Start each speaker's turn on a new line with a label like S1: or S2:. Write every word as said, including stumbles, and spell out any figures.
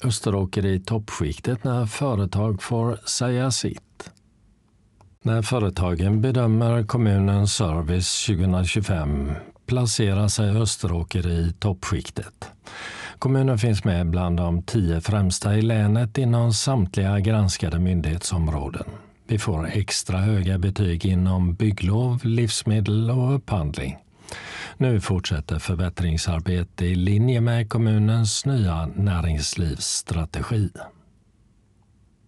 S1: Österåker i toppskiktet när företag får säga sitt. När företagen bedömer kommunens service tjugohundratjugofem placerar sig Österåker i toppskiktet. Kommunen finns med bland de tio främsta i länet inom samtliga granskade myndighetsområden. Vi får extra höga betyg inom bygglov, livsmedel och upphandling. Nu fortsätter förbättringsarbete i linje med kommunens nya näringslivsstrategi.